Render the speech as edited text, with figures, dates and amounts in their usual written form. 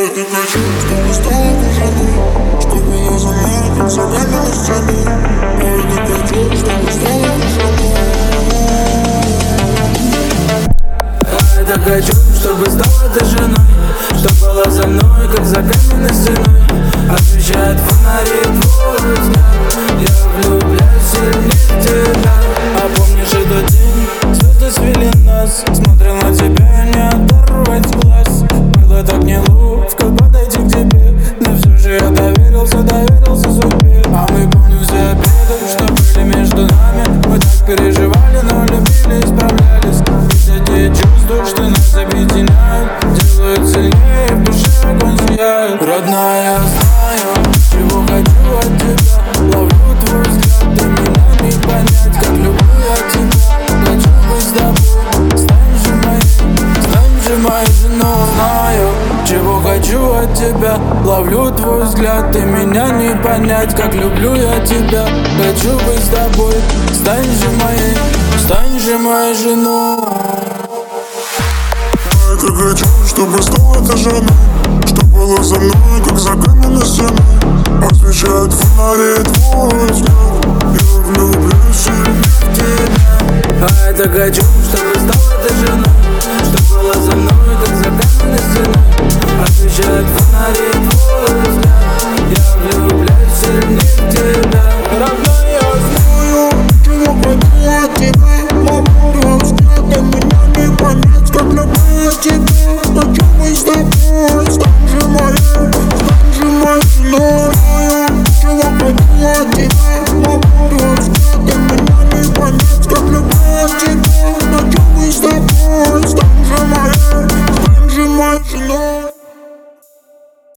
это хочу, чтобы стала пожалуй, чтобы была за мной, как загадана стены. Я это хочу, чтобы стала пожалуй. Я это хочу, чтобы стала ты женой, чтоб была за мной, как за каменной стеной. Освещает фонари твой взгляд, я влюбляюсь сильнее в тебя. А помнишь этот день, звезды свели нас, смотрел на тебя, не оторвать глаз. Было так неловко подойти к тебе, но все же я доверился судьбе. А мы помним все обиды, что были между нами. Мы так переживали, но любили, исправлялись. Ведь эти чувства, что нас объединяют, делают сильнее, в душе огонь сияет. Родная, я знаю, чего хочу от тебя. Ловлю твой взгляд, ты меня не понять, как люблю я тебя. Хочу быть с тобой, станешь же моей женой. Знаю, чего хочу от тебя. Ловлю твой взгляд, ты меня не понять, как люблю я тебя. Хочу быть с тобой, станешь же моей женой. Я это хочу, чтобы стала ты женой, чтоб была за мной, как за каменной стеной. Освещает фонари твой взгляд, я влюблюсь сильнее в тебя. А это хочу, чтобы стала ты женой, чтоб была за мной, как